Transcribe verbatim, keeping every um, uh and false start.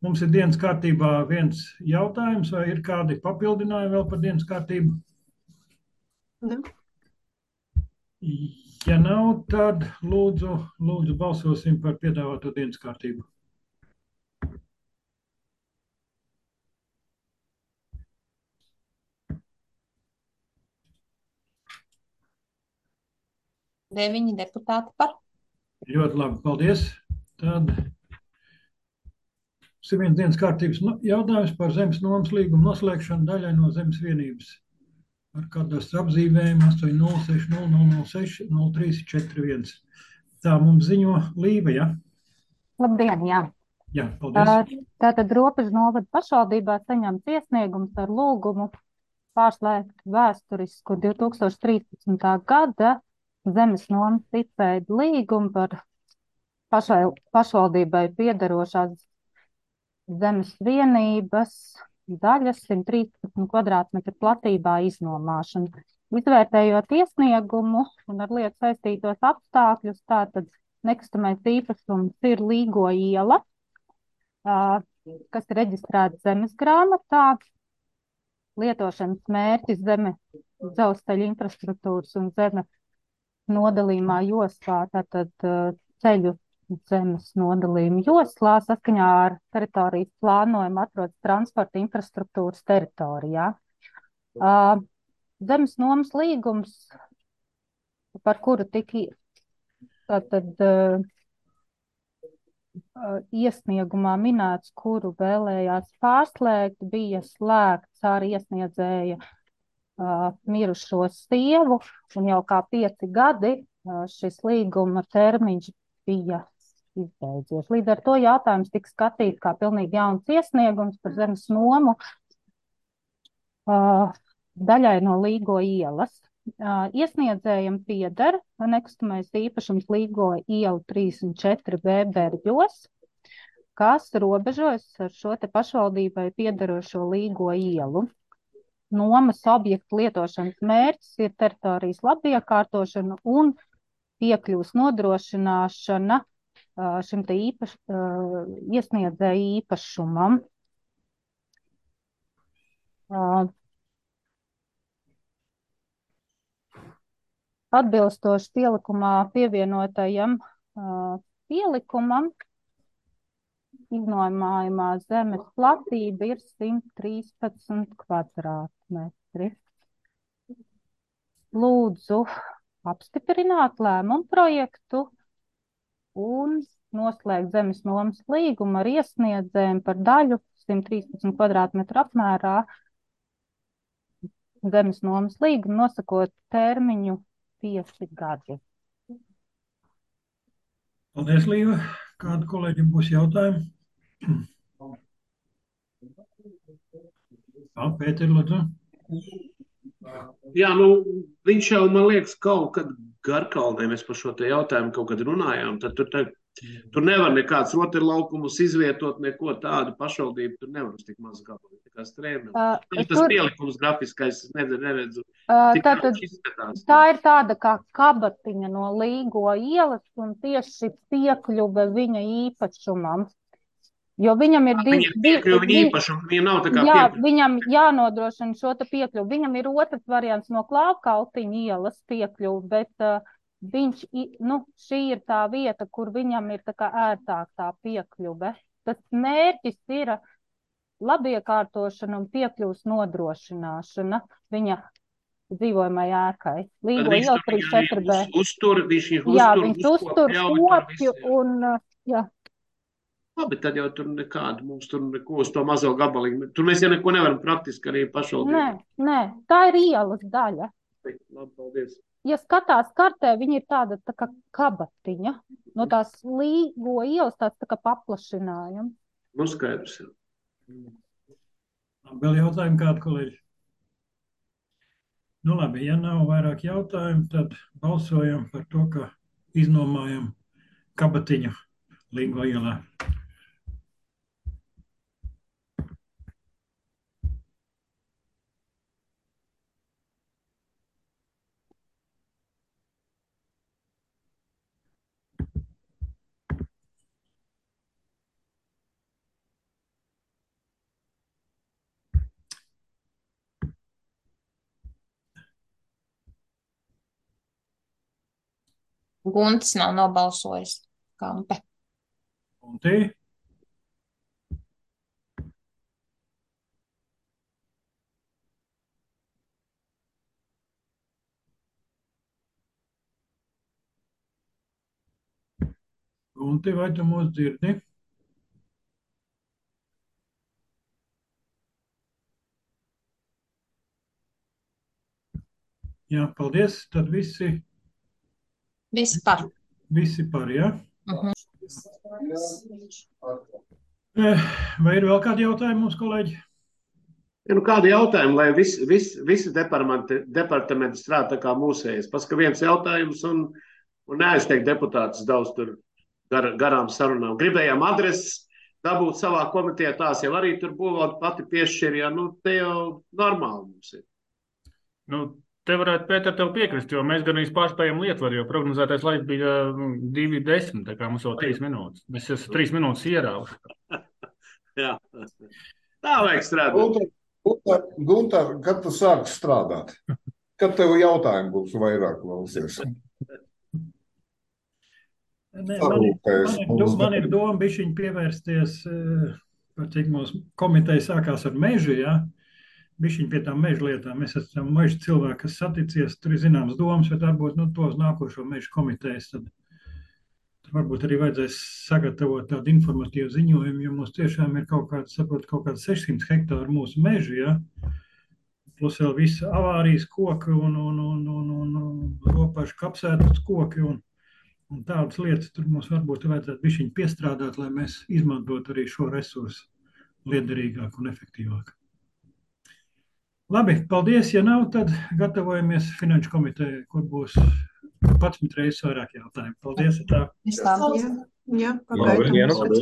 Mums ir dienas kārtībā viens jautājums, vai ir kādi papildinājumi vēl par dienas kārtību? Nu. Ja nav, tad lūdzu, lūdzu balsosim par piedāvāto dienas kārtību. Deviņi deputāti par. Ļoti labi, paldies. Tad ir viens dienas kārtības jautājums par zemes nomas līgumu noslēgšanu daļai no zemes vienības ar kadastru apzīmējumu astoņi nulle seši nulle nulle nulle seši nulle trīs četri viens. Tā mums ziņo Līva, ja? Labdien, jā. Jā, paldies. Tātad Robežu novada pašvaldībā saņemts iesniegums ar lūgumu pārslēgt vēsturisku divi tūkstoši trīspadsmitā gada zemes nomas izpēdu līgumu par pašai, pašvaldībai piederošās zemes vienības daļas simt trīspadsmit kvadrātmetru platībā iznomāšanu. Izvērtējot iesniegumu un ar lietu saistītos apstākļus, tātad nekustamais īpašums ir Līgo iela, kas ir reģistrēta zemes grāmatā. Lietošanas mērķis zeme dzelzceļa infrastruktūras un zeme nodalījumā joslā, tātad ceļu zemes nodalījuma joslā saskaņā ar teritorijas plānojumu atrodas transporta infrastruktūras teritorijā. Zemes nomas līgums, par kuru tika tātad iesniegumā minēts, kuru vēlējās pārslēgt, bija slēgts ar iesniedzēja uh, mirušo sievu, un jau kā pieci gadi uh, šis līguma termiņš bija izbeidzies. Līdz ar to jautājums tika skatīts kā pilnīgi jauns iesniegums par zemes nomu uh, daļai no Līgo ielas. Uh, iesniedzējam pieder nekustamais īpašums Līgo ielu trīs un četri B Berģos, kas robežojas ar šo te pašvaldībai piederošo Līgo ielu. Nomas objektu lietošanas mērķis ir teritorijas labiekārtošana un piekļuvas nodrošināšana uh, šim te īpaš, uh, iesniedzēja īpašumam. Uh, Atbilstoši pielikumā pievienotajam uh, pielikumam, iznomājumā zemes platība ir simt trīspadsmit kvadrātmetri. Lūdzu apstiprināt lēmumu projektu un noslēgt zemes nomas līgumu ar iesniedzējumu par daļu simt trīspadsmit kvadrātmetru apmērā zemes nomas līgumu, nosakot termiņu pieci gadi. Paldies, Līva. Kādu kolēģim būs jautājumi? Jā, Pēter, lūdzu. Jā, nu, viņš jau, man liekas, kaut kad Garkalnē mēs par šo te jautājumu kaut kad runājām, tad tur, te, tur nevar nekāds rotaļlaukumus izvietot, neko tādu pašvaldību, tur nevar uz tik maz gabalu, tā kā strēmē. Uh, Tas tur, pielikums grafiskais, es neredzu, neredzu uh, cik tātad, viņš izskatās. tā ir tāda kā kabatiņa no Līgo ielas un tieši piekļuve viņa īpašumam. Jo viņam ir divi. Viņa ir piekļuva viņa īpašumu, viņa nav tā kā jā, piekļuva. viņam jānodrošina šo te piekļuvu. Viņam ir otrs variants no Klāvkaltiņa ielas piekļuvu, bet uh, viņš, nu, šī ir tā vieta, kur viņam ir tā kā ērtāk tā piekļuve. Tas mērķis ir labiekārtošana un piekļuvas nodrošināšana viņa dzīvojamai ēkai. Līgo iela trīs četri B. Uztur, viņš uztur, jā, viņš uztur kopju un, uh, jā. Labi, tad jau tur nekādu, mums tur neko uz to mazo gabaliņu. Tur mēs jau neko nevaram praktiski arī pašvaldību. Nē, nē, tā ir ielas daļa. Labi, paldies. Ja skatās kartē, viņa ir tāda tā kā kabatiņa. No tās Līgo ielas tāds tā kā paplašinājums. Nu, skaidrs. Vēl jautājumi kādu kolēģi? Nu labi, ja nav vairāk jautājumu, tad balsojam par to, ka iznomājam kabatiņu Līgo ielā. Guntis nav nobalsojis. Kampe. Gunti? Gunti, vai tu mūs dzirdi? Jā, paldies. Tad visi, Visi par. visi par, jā? Mhm. Eh, Vai ir vēl kādi jautājumi mums, kolēģi? Ja, nu kādi jautājumi, lai vis, vis, visi departamenti, departamenti strādā tā kā mūsējais? Paska viens jautājums un, un neaizteikt deputātus daudz tur gar, garām sarunām. Gribējām adreses dabūt savā komitejā, tās jau arī tur būvot pati piešķirjā. Nu, te jau normāli mums ir. Nu, te varētu, Pēter, tev piekrist, jo mēs gan īsti pārspējam Lietvaru, jo prognozētais laiks bija divi desmit, tā kā mums vēl trīs minūtes. Mēs esam trīs minūtes ierauši. Jā. Tā vajag strādāt. Guntar, Guntar, kad tu sāksi strādāt? Kad tev jautājumi būs vairāk klausies? Nē, man, ir, man, ir, do- man ir doma bišķiņ pievērsties, eh, par cik mūsu komiteja sākās ar mežu, jā, bišķiņ pie tām mežu lietām. Mēs esam mežu cilvēki, kas saticies, tur ir zināms domas, bet varbūt, nu, tos nākošo mežu komitejas, tad tur varbūt arī vajadzēs sagatavot tādu informatīvu ziņojumu, jo mums tiešām ir kaut kāds, saprot, kaut kāds sešsimt hektāru mūsu mežu, jā, plus vēl visa avārijas koki un, un, un, un, un, un ropašu kapsētas koki un Un tādas lietas tur mums varbūt vajadzētu bišķiņ piestrādāt, lai mēs izmantotu arī šo resursu liederīgāk un efektīvāk. Labi, paldies. Ja nav, tad gatavojamies finanšu komitejai, kur būs padsmit reizes vairāk jautājumu. Paldies. Tā. Viss labi. Jā, jā, Labi, pagaidām.